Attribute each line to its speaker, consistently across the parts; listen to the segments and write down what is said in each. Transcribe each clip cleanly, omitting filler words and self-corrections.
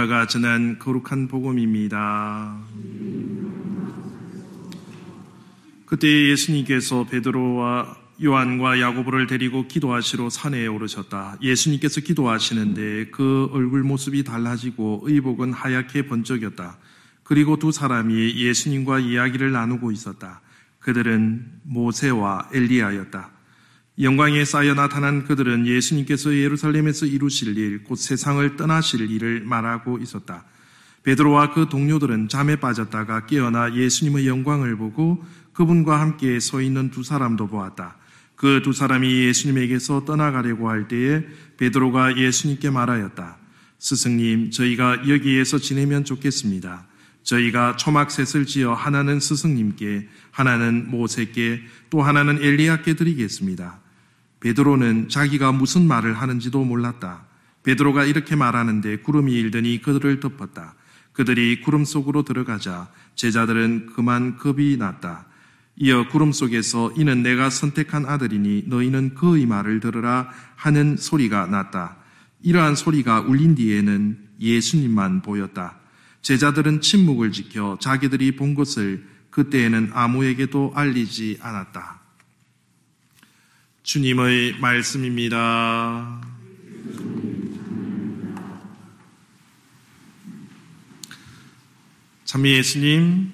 Speaker 1: 루카가 전한 거룩한 복음입니다. 그때 예수님께서 베드로와 요한과 야고보를 데리고 기도하시러 산에 오르셨다. 예수님께서 기도하시는데 그 얼굴 모습이 달라지고 의복은 하얗게 번쩍였다. 그리고 두 사람이 예수님과 이야기를 나누고 있었다. 그들은 모세와 엘리야였다. 영광에 쌓여 나타난 그들은 예수님께서 예루살렘에서 이루실 일, 곧 세상을 떠나실 일을 말하고 있었다. 베드로와 그 동료들은 잠에 빠졌다가 깨어나 예수님의 영광을 보고 그분과 함께 서 있는 두 사람도 보았다. 그 두 사람이 예수님에게서 떠나가려고 할 때에 베드로가 예수님께 말하였다. 스승님, 저희가 여기에서 지내면 좋겠습니다. 저희가 초막셋을 지어 하나는 스승님께, 하나는 모세께, 또 하나는 엘리야께 드리겠습니다. 베드로는 자기가 무슨 말을 하는지도 몰랐다. 베드로가 이렇게 말하는데 구름이 일더니 그들을 덮었다. 그들이 구름 속으로 들어가자 제자들은 그만 겁이 났다. 이어 구름 속에서 이는 내가 선택한 아들이니 너희는 그의 말을 들으라 하는 소리가 났다. 이러한 소리가 울린 뒤에는 예수님만 보였다. 제자들은 침묵을 지켜 자기들이 본 것을 그때에는 아무에게도 알리지 않았다. 주님의 말씀입니다. 참미 예수님,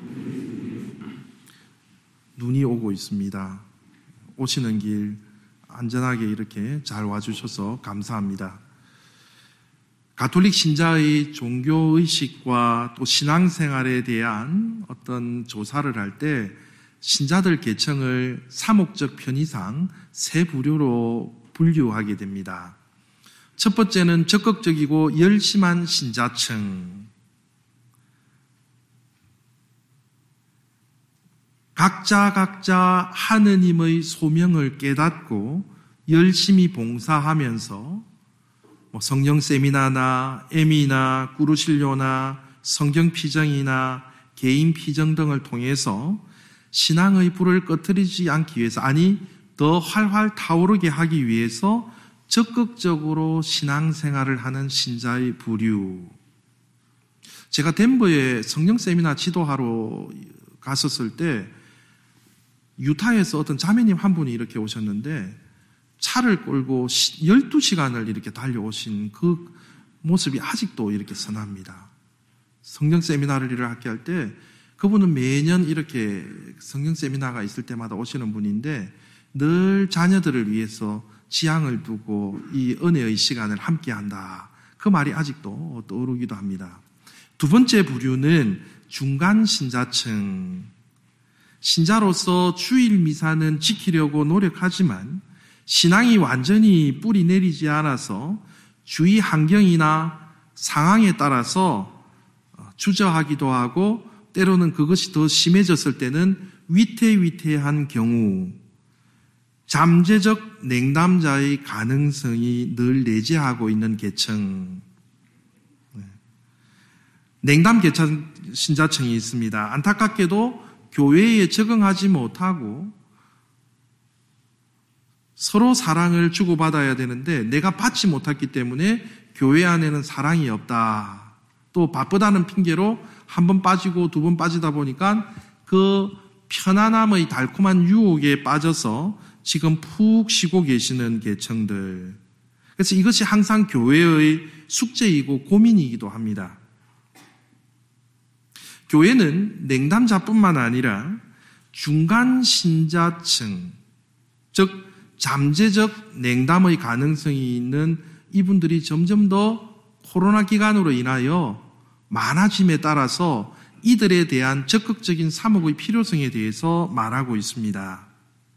Speaker 1: 눈이 오고 있습니다. 오시는 길 안전하게 이렇게 잘 와주셔서 감사합니다. 가톨릭 신자의 종교의식과 또 신앙생활에 대한 어떤 조사를 할 때 신자들 계층을 사목적 편의상 세 부류로 분류하게 됩니다. 첫 번째는 적극적이고 열심한 신자층. 각자 하느님의 소명을 깨닫고 열심히 봉사하면서 성령 세미나나 에미나 꾸루실료나 성경 피정이나 개인 피정 등을 통해서 신앙의 불을 꺼뜨리지 않기 위해서, 아니 더 활활 타오르게 하기 위해서 적극적으로 신앙생활을 하는 신자의 부류. 제가 덴버에 성령 세미나 지도하러 갔었을 때 유타에서 어떤 자매님 한 분이 이렇게 오셨는데 차를 끌고 12시간을 이렇게 달려오신 그 모습이 아직도 이렇게 선합니다. 성경 세미나를 하게 할 때 그분은 매년 이렇게 성경 세미나가 있을 때마다 오시는 분인데 늘 자녀들을 위해서 지향을 두고 이 은혜의 시간을 함께 한다. 그 말이 아직도 떠오르기도 합니다. 두 번째 부류는 중간 신자층. 신자로서 주일 미사는 지키려고 노력하지만 신앙이 완전히 뿌리 내리지 않아서 주위 환경이나 상황에 따라서 주저하기도 하고 때로는 그것이 더 심해졌을 때는 위태위태한 경우, 잠재적 냉담자의 가능성이 늘 내재하고 있는 계층. 냉담 계층 신자층이 있습니다. 안타깝게도 교회에 적응하지 못하고 서로 사랑을 주고받아야 되는데 내가 받지 못했기 때문에 교회 안에는 사랑이 없다. 또 바쁘다는 핑계로 한 번 빠지고 두 번 빠지다 보니까 그 편안함의 달콤한 유혹에 빠져서 지금 푹 쉬고 계시는 계층들. 그래서 이것이 항상 교회의 숙제이고 고민이기도 합니다. 교회는 냉담자뿐만 아니라 중간 신자층, 즉 잠재적 냉담의 가능성이 있는 이분들이 점점 더 코로나 기간으로 인하여 많아짐에 따라서 이들에 대한 적극적인 사목의 필요성에 대해서 말하고 있습니다.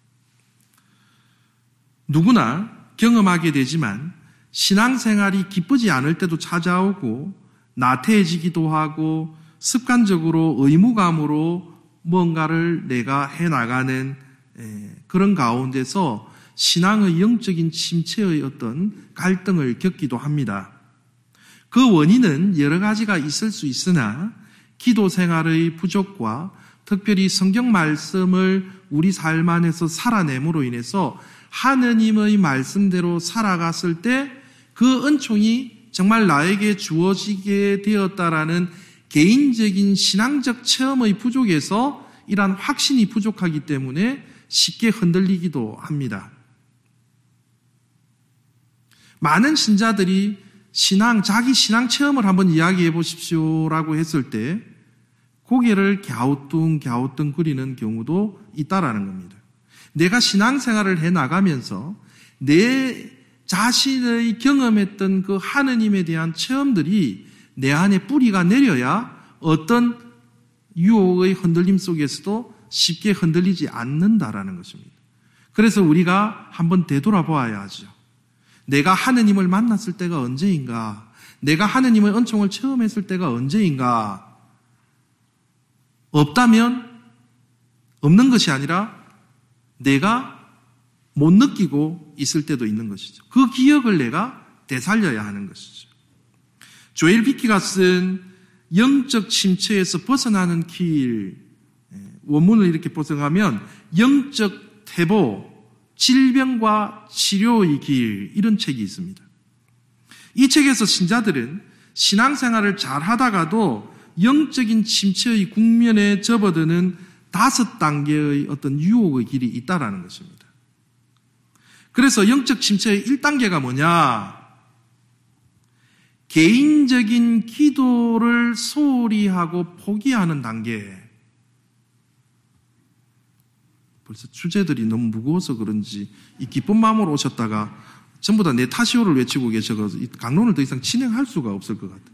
Speaker 1: 누구나 경험하게 되지만 신앙생활이 기쁘지 않을 때도 찾아오고 나태해지기도 하고 습관적으로 의무감으로 뭔가를 내가 해나가는 그런 가운데서 신앙의 영적인 침체의 어떤 갈등을 겪기도 합니다. 그 원인은 여러 가지가 있을 수 있으나 기도 생활의 부족과 특별히 성경 말씀을 우리 삶 안에서 살아냄으로 인해서 하느님의 말씀대로 살아갔을 때 그 은총이 정말 나에게 주어지게 되었다라는 개인적인 신앙적 체험의 부족에서 이러한 확신이 부족하기 때문에 쉽게 흔들리기도 합니다. 많은 신자들이 자기 신앙 체험을 한번 이야기해 보십시오라고 했을 때 고개를 갸우뚱갸우뚱거리는 경우도 있다라는 겁니다. 내가 신앙생활을 해나가면서 내 자신의 경험했던 그 하느님에 대한 체험들이 내 안에 뿌리가 내려야 어떤 유혹의 흔들림 속에서도 쉽게 흔들리지 않는다라는 것입니다. 그래서 우리가 한번 되돌아보아야 하죠. 내가 하느님을 만났을 때가 언제인가? 내가 하느님의 은총을 체험했을 때가 언제인가? 없다면 없는 것이 아니라 내가 못 느끼고 있을 때도 있는 것이죠. 그 기억을 내가 되살려야 하는 것이죠. 조엘 비키가 쓴 영적 침체에서 벗어나는 길, 원문을 이렇게 보성하면 영적 태보, 질병과 치료의 길, 이런 책이 있습니다. 이 책에서 신자들은 신앙생활을 잘 하다가도 영적인 침체의 국면에 접어드는 5단계의 어떤 유혹의 길이 있다라는 것입니다. 그래서 영적 침체의 1단계가 뭐냐? 개인적인 기도를 소홀히 하고 포기하는 단계. 벌써 주제들이 너무 무거워서 그런지 이 기쁜 마음으로 오셨다가 전부 다 내 탓이오를 외치고 계셔서 이 강론을 더 이상 진행할 수가 없을 것 같아요.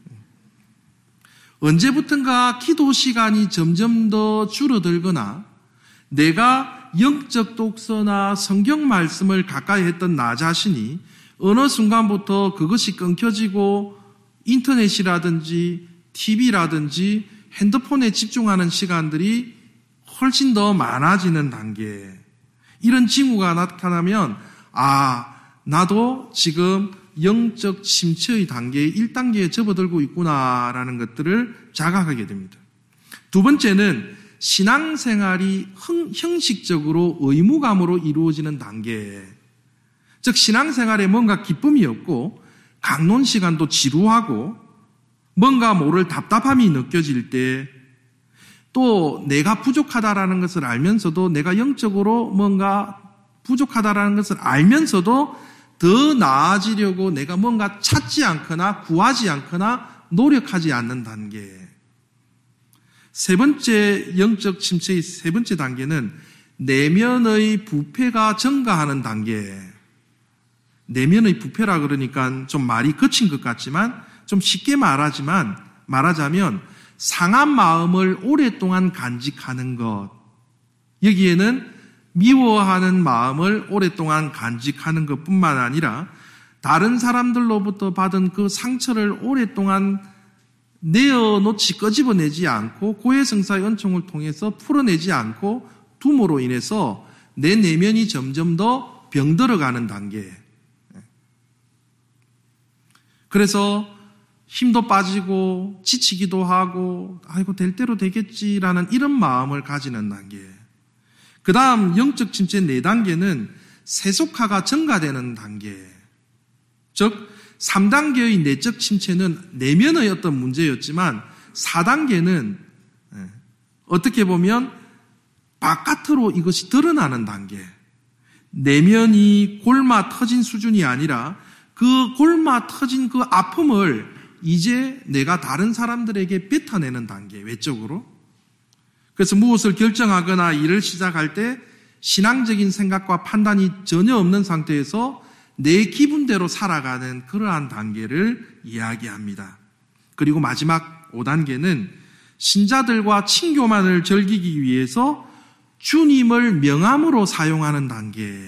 Speaker 1: 언제부턴가 기도 시간이 점점 더 줄어들거나 내가 영적 독서나 성경 말씀을 가까이 했던 나 자신이 어느 순간부터 그것이 끊겨지고 인터넷이라든지 TV라든지 핸드폰에 집중하는 시간들이 훨씬 더 많아지는 단계. 이런 징후가 나타나면 나도 지금 영적 침체의 단계의 1단계에 접어들고 있구나라는 것들을 자각하게 됩니다. 두 번째는 신앙생활이 형식적으로 의무감으로 이루어지는 단계. 즉 신앙생활에 뭔가 기쁨이 없고 강론 시간도 지루하고 뭔가 모를 답답함이 느껴질 때 또 내가 부족하다라는 것을 알면서도 내가 영적으로 뭔가 부족하다라는 것을 알면서도 더 나아지려고 내가 뭔가 찾지 않거나 구하지 않거나 노력하지 않는 단계. 세 번째 영적 침체의 세 번째 단계는 내면의 부패가 증가하는 단계. 내면의 부패라 그러니까 좀 말이 거친 것 같지만 좀 쉽게 말하자면 상한 마음을 오랫동안 간직하는 것. 여기에는 미워하는 마음을 오랫동안 간직하는 것뿐만 아니라 다른 사람들로부터 받은 그 상처를 오랫동안 내어놓지 끄집어내지 않고 고해성사의 은총을 통해서 풀어내지 않고 둠으로 인해서 내 내면이 점점 더 병들어가는 단계. 그래서 힘도 빠지고 지치기도 하고 될 대로 되겠지라는 이런 마음을 가지는 단계. 그 다음 영적 침체 4단계는 세속화가 증가되는 단계. 즉 3단계의 내적 침체는 내면의 어떤 문제였지만 4단계는 어떻게 보면 바깥으로 이것이 드러나는 단계. 내면이 골마 터진 수준이 아니라 그 골마 터진 그 아픔을 이제 내가 다른 사람들에게 뱉어내는 단계, 외적으로. 그래서 무엇을 결정하거나 일을 시작할 때 신앙적인 생각과 판단이 전혀 없는 상태에서 내 기분대로 살아가는 그러한 단계를 이야기합니다. 그리고 마지막 5단계는 신자들과 친교만을 즐기기 위해서 주님을 명함으로 사용하는 단계.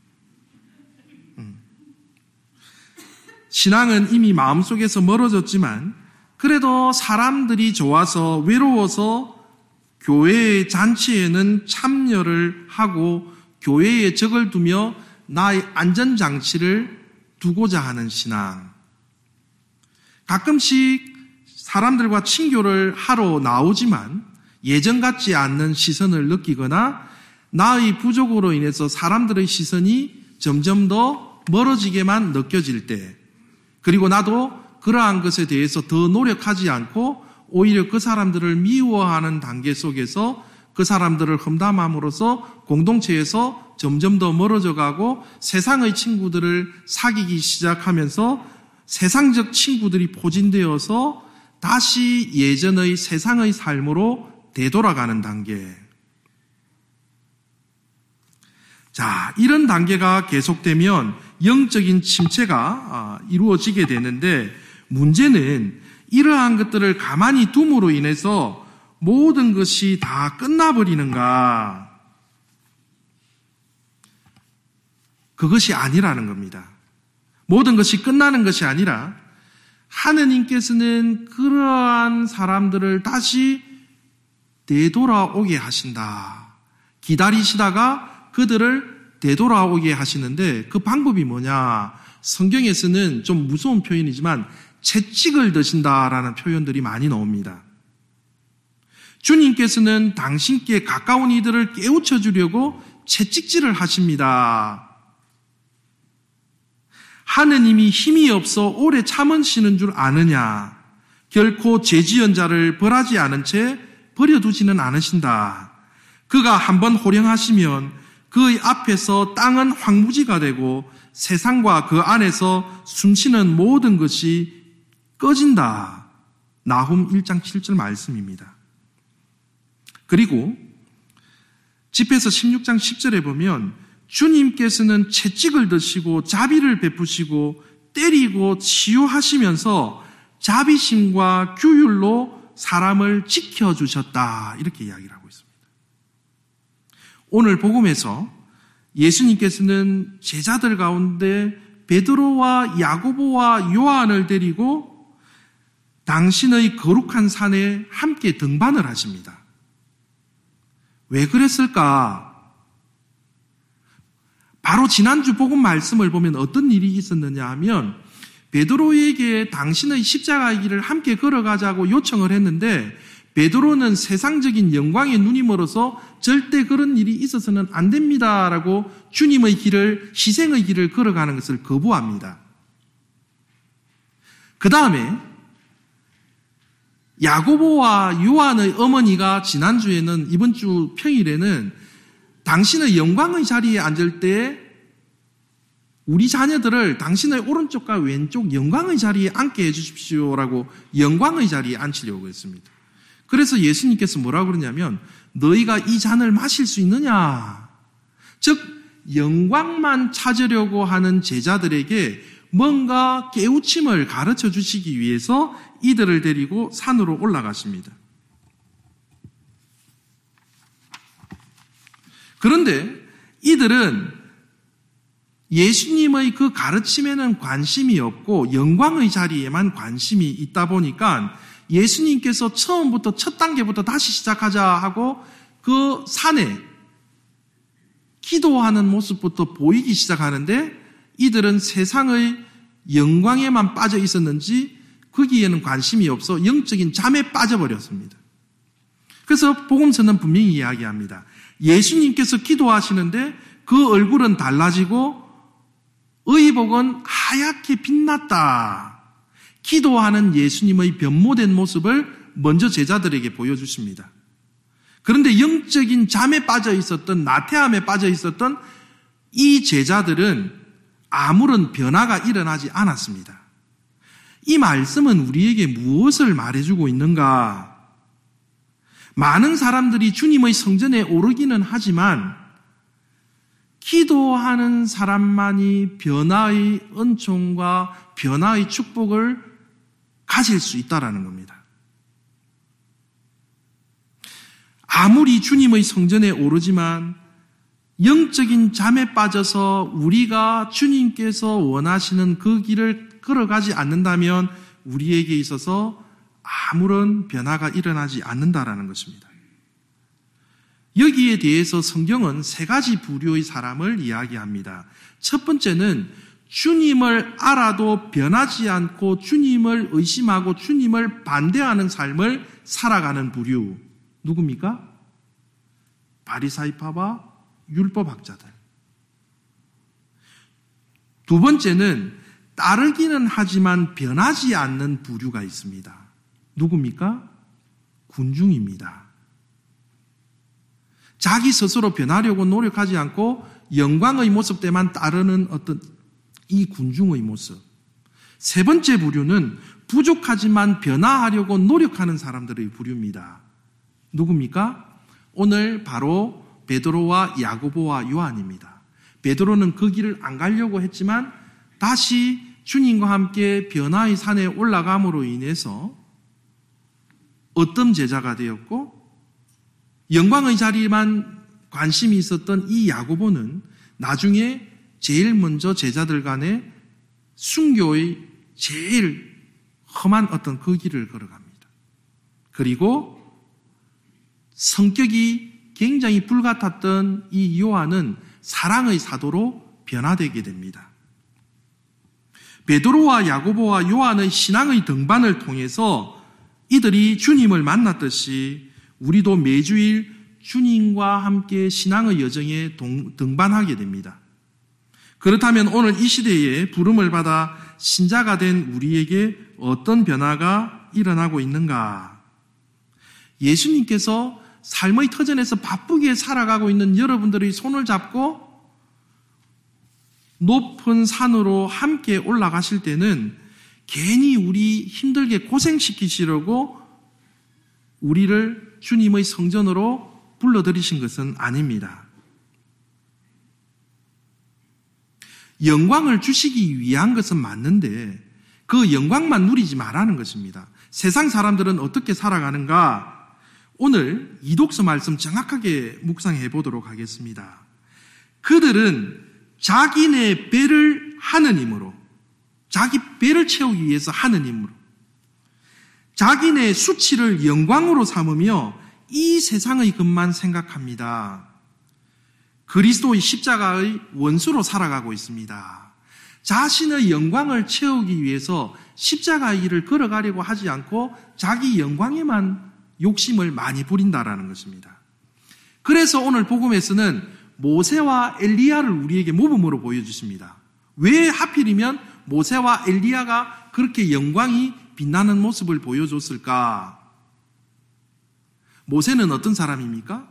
Speaker 1: 신앙은 이미 마음속에서 멀어졌지만 그래도 사람들이 좋아서 외로워서 교회의 잔치에는 참여를 하고 교회에 적을 두며 나의 안전장치를 두고자 하는 신앙. 가끔씩 사람들과 친교를 하러 나오지만 예전 같지 않는 시선을 느끼거나 나의 부족으로 인해서 사람들의 시선이 점점 더 멀어지게만 느껴질 때, 그리고 나도 그러한 것에 대해서 더 노력하지 않고 오히려 그 사람들을 미워하는 단계 속에서 그 사람들을 험담함으로써 공동체에서 점점 더 멀어져 가고 세상의 친구들을 사귀기 시작하면서 세상적 친구들이 포진되어서 다시 예전의 세상의 삶으로 되돌아가는 단계. 자, 이런 단계가 계속되면 영적인 침체가 이루어지게 되는데 문제는 이러한 것들을 가만히 둠으로 인해서 모든 것이 다 끝나버리는가? 그것이 아니라는 겁니다. 모든 것이 끝나는 것이 아니라 하느님께서는 그러한 사람들을 다시 되돌아오게 하신다. 기다리시다가 그들을 되돌아오게 하시는데 그 방법이 뭐냐? 성경에서는 좀 무서운 표현이지만 채찍을 드신다라는 표현들이 많이 나옵니다. 주님께서는 당신께 가까운 이들을 깨우쳐 주려고 채찍질을 하십니다. 하느님이 힘이 없어 오래 참으시는 줄 아느냐? 결코 죄지은 자를 벌하지 않은 채 버려두지는 않으신다. 그가 한번 호령하시면 그의 앞에서 땅은 황무지가 되고 세상과 그 안에서 숨쉬는 모든 것이 꺼진다. 나훔 1장 7절 말씀입니다. 그리고 집에서 16장 10절에 보면 주님께서는 채찍을 드시고 자비를 베푸시고 때리고 치유하시면서 자비심과 규율로 사람을 지켜주셨다. 이렇게 이야기를 하고 있습니다. 오늘 복음에서 예수님께서는 제자들 가운데 베드로와 야고보와 요한을 데리고 당신의 거룩한 산에 함께 등반을 하십니다. 왜 그랬을까? 바로 지난주 복음 말씀을 보면 어떤 일이 있었느냐 하면 베드로에게 당신의 십자가의 길을 함께 걸어가자고 요청을 했는데 베드로는 세상적인 영광에 눈이 멀어서 절대 그런 일이 있어서는 안 됩니다라고 주님의 길을, 희생의 길을 걸어가는 것을 거부합니다. 그 다음에 야고보와 요한의 어머니가 지난주에는, 이번 주 평일에는 당신의 영광의 자리에 앉을 때 우리 자녀들을 당신의 오른쪽과 왼쪽 영광의 자리에 앉게 해주십시오라고 영광의 자리에 앉히려고 했습니다. 그래서 예수님께서 뭐라고 그러냐면 너희가 이 잔을 마실 수 있느냐? 즉 영광만 찾으려고 하는 제자들에게 뭔가 깨우침을 가르쳐 주시기 위해서 이들을 데리고 산으로 올라가십니다. 그런데 이들은 예수님의 그 가르침에는 관심이 없고 영광의 자리에만 관심이 있다 보니까 예수님께서 처음부터 첫 단계부터 다시 시작하자 하고 그 산에 기도하는 모습부터 보이기 시작하는데 이들은 세상의 영광에만 빠져 있었는지 거기에는 관심이 없어 영적인 잠에 빠져버렸습니다. 그래서 복음서는 분명히 이야기합니다. 예수님께서 기도하시는데 그 얼굴은 달라지고 의복은 하얗게 빛났다. 기도하는 예수님의 변모된 모습을 먼저 제자들에게 보여주십니다. 그런데 영적인 잠에 빠져 있었던, 나태함에 빠져 있었던 이 제자들은 아무런 변화가 일어나지 않았습니다. 이 말씀은 우리에게 무엇을 말해주고 있는가? 많은 사람들이 주님의 성전에 오르기는 하지만 기도하는 사람만이 변화의 은총과 변화의 축복을 가질 수 있다는 겁니다. 아무리 주님의 성전에 오르지만 영적인 잠에 빠져서 우리가 주님께서 원하시는 그 길을 걸어가지 않는다면 우리에게 있어서 아무런 변화가 일어나지 않는다라는 것입니다. 여기에 대해서 성경은 세 가지 부류의 사람을 이야기합니다. 첫 번째는 주님을 알아도 변하지 않고 주님을 의심하고 주님을 반대하는 삶을 살아가는 부류. 누굽니까? 바리사이파와 율법학자들. 두 번째는 따르기는 하지만 변하지 않는 부류가 있습니다. 누굽니까? 군중입니다. 자기 스스로 변하려고 노력하지 않고 영광의 모습 때만 따르는 어떤 이 군중의 모습. 세 번째 부류는 부족하지만 변화하려고 노력하는 사람들의 부류입니다. 누굽니까? 오늘 바로 베드로와 야고보와 요한입니다. 베드로는 그 길을 안 가려고 했지만 다시 주님과 함께 변화의 산에 올라감으로 인해서 어떤 제자가 되었고, 영광의 자리만 관심이 있었던 이 야고보는 나중에 제일 먼저 제자들 간에 순교의 제일 험한 어떤 그 길을 걸어갑니다. 그리고 성격이 굉장히 불같았던 이 요한은 사랑의 사도로 변화되게 됩니다. 베드로와 야고보와 요한의 신앙의 등반을 통해서 이들이 주님을 만났듯이 우리도 매주일 주님과 함께 신앙의 여정에 등반하게 됩니다. 그렇다면 오늘 이 시대에 부름을 받아 신자가 된 우리에게 어떤 변화가 일어나고 있는가? 예수님께서 삶의 터전에서 바쁘게 살아가고 있는 여러분들의 손을 잡고 높은 산으로 함께 올라가실 때는 괜히 우리 힘들게 고생시키시려고 우리를 주님의 성전으로 불러들이신 것은 아닙니다. 영광을 주시기 위한 것은 맞는데 그 영광만 누리지 말라는 것입니다. 세상 사람들은 어떻게 살아가는가? 오늘 이독서 말씀 정확하게 묵상해 보도록 하겠습니다. 그들은 자기네 배를 하는 힘으로, 자기 배를 채우기 위해서 하는 힘으로, 자기네 수치를 영광으로 삼으며 이 세상의 것만 생각합니다. 그리스도의 십자가의 원수로 살아가고 있습니다. 자신의 영광을 채우기 위해서 십자가의 길을 걸어가려고 하지 않고 자기 영광에만 욕심을 많이 부린다라는 것입니다. 그래서 오늘 복음에서는 모세와 엘리야를 우리에게 모범으로 보여주십니다. 왜 하필이면 모세와 엘리야가 그렇게 영광이 빛나는 모습을 보여줬을까? 모세는 어떤 사람입니까?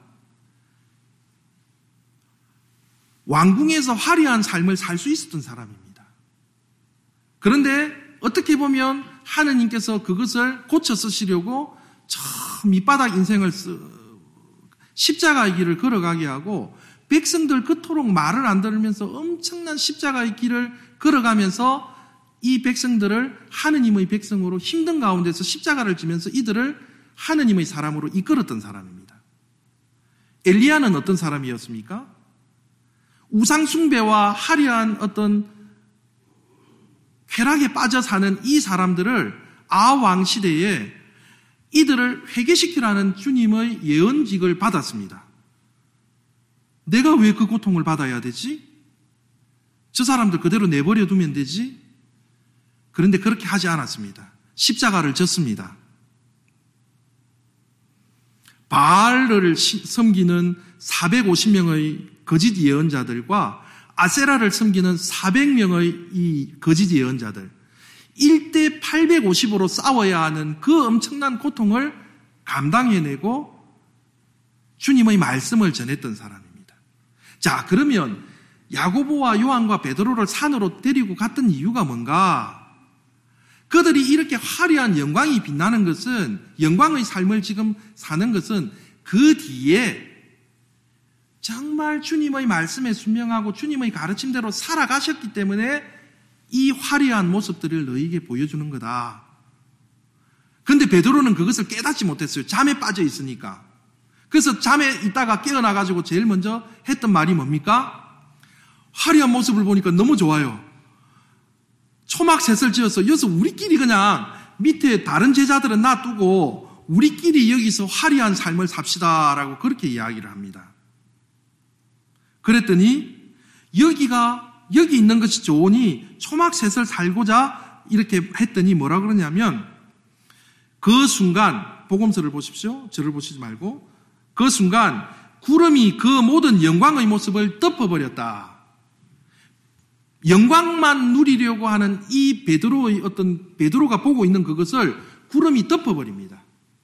Speaker 1: 왕궁에서 화려한 삶을 살 수 있었던 사람입니다. 그런데 어떻게 보면 하느님께서 그것을 고쳐 쓰시려고 저 밑바닥 인생을 십자가의 길을 걸어가게 하고 백성들 그토록 말을 안 들으면서 엄청난 십자가의 길을 걸어가면서 이 백성들을 하느님의 백성으로 힘든 가운데서 십자가를 지면서 이들을 하느님의 사람으로 이끌었던 사람입니다. 엘리야는 어떤 사람이었습니까? 우상 숭배와 화려한 어떤 쾌락에 빠져 사는 이 사람들을 아왕 시대에 이들을 회개시키라는 주님의 예언직을 받았습니다. 내가 왜 그 고통을 받아야 되지? 저 사람들 그대로 내버려 두면 되지? 그런데 그렇게 하지 않았습니다. 십자가를 졌습니다. 바알을 섬기는 450명의 거짓 예언자들과 아세라를 섬기는 400명의 이 거짓 예언자들, 1대 850으로 싸워야 하는 그 엄청난 고통을 감당해내고 주님의 말씀을 전했던 사람입니다. 자, 그러면 야고보와 요한과 베드로를 산으로 데리고 갔던 이유가 뭔가? 그들이 이렇게 화려한 영광이 빛나는 것은, 영광의 삶을 지금 사는 것은 그 뒤에 정말 주님의 말씀에 순명하고 주님의 가르침대로 살아가셨기 때문에 이 화려한 모습들을 너희에게 보여주는 거다. 그런데 베드로는 그것을 깨닫지 못했어요. 잠에 빠져 있으니까. 그래서 잠에 있다가 깨어나가지고 제일 먼저 했던 말이 뭡니까? 화려한 모습을 보니까 너무 좋아요. 초막셋을 지어서 여기서 우리끼리 그냥 밑에 다른 제자들은 놔두고 우리끼리 여기서 화려한 삶을 삽시다라고 그렇게 이야기를 합니다. 그랬더니 여기 있는 것이 좋으니 초막셋을 살고자 이렇게 했더니 뭐라 그러냐면 그 순간, 복음서를 보십시오. 저를 보시지 말고, 그 순간 구름이 그 모든 영광의 모습을 덮어버렸다. 영광만 누리려고 하는 이 베드로가 보고 있는 그것을 구름이 덮어버립니다.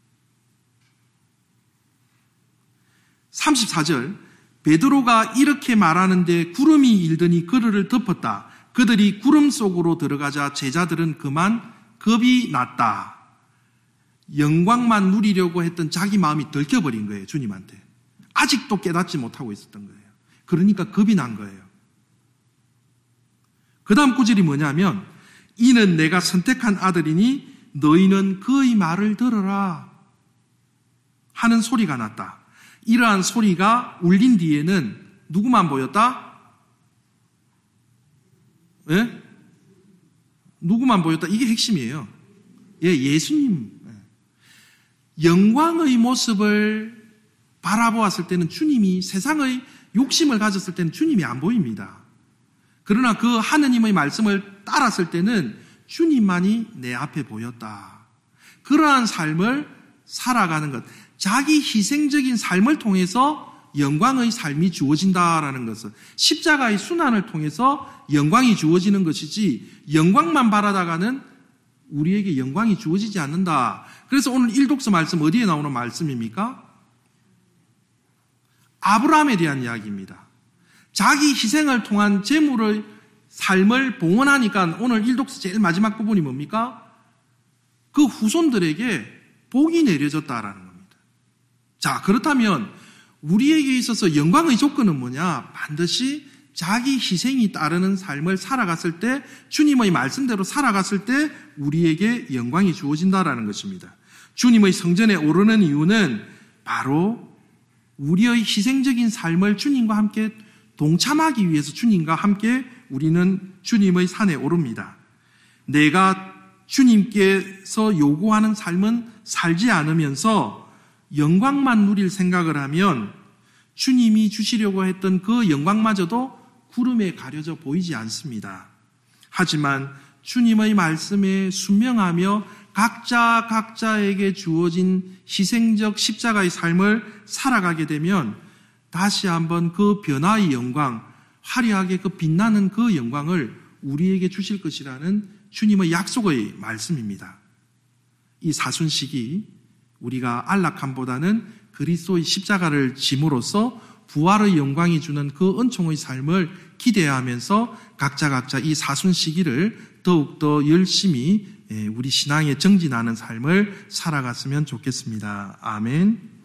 Speaker 1: 34절, 베드로가 이렇게 말하는데 구름이 일더니 그들을 덮었다. 그들이 구름 속으로 들어가자 제자들은 그만 겁이 났다. 영광만 누리려고 했던 자기 마음이 들켜버린 거예요, 주님한테. 아직도 깨닫지 못하고 있었던 거예요. 그러니까 겁이 난 거예요. 그 다음 구절이 뭐냐면, 이는 내가 선택한 아들이니 너희는 그의 말을 들어라 하는 소리가 났다. 이러한 소리가 울린 뒤에는 누구만 보였다? 예? 누구만 보였다? 이게 핵심이에요. 예, 예수님. 영광의 모습을 바라보았을 때는 주님이, 세상의 욕심을 가졌을 때는 주님이 안 보입니다. 그러나 그 하느님의 말씀을 따랐을 때는 주님만이 내 앞에 보였다. 그러한 삶을 살아가는 것, 자기 희생적인 삶을 통해서 영광의 삶이 주어진다라는 것은, 십자가의 순환을 통해서 영광이 주어지는 것이지 영광만 바라다가는 우리에게 영광이 주어지지 않는다. 그래서 오늘 일독서 말씀 어디에 나오는 말씀입니까? 아브라함에 대한 이야기입니다. 자기 희생을 통한 재물의 삶을 봉헌하니까 오늘 일독서 제일 마지막 부분이 뭡니까? 그 후손들에게 복이 내려졌다라는 겁니다. 자, 그렇다면 우리에게 있어서 영광의 조건은 뭐냐? 반드시 자기 희생이 따르는 삶을 살아갔을 때, 주님의 말씀대로 살아갔을 때 우리에게 영광이 주어진다라는 것입니다. 주님의 성전에 오르는 이유는 바로 우리의 희생적인 삶을 주님과 함께 동참하기 위해서 주님과 함께 우리는 주님의 산에 오릅니다. 내가 주님께서 요구하는 삶은 살지 않으면서 영광만 누릴 생각을 하면 주님이 주시려고 했던 그 영광마저도 구름에 가려져 보이지 않습니다. 하지만 주님의 말씀에 순명하며 각자에게 주어진 희생적 십자가의 삶을 살아가게 되면 다시 한번 그 변화의 영광, 화려하게 그 빛나는 그 영광을 우리에게 주실 것이라는 주님의 약속의 말씀입니다. 이 사순식이 우리가 안락함보다는 그리스도의 십자가를 짐으로써 부활의 영광이 주는 그 은총의 삶을 기대하면서 각자 이 사순시기를 더욱더 열심히 우리 신앙에 정진하는 삶을 살아갔으면 좋겠습니다. 아멘.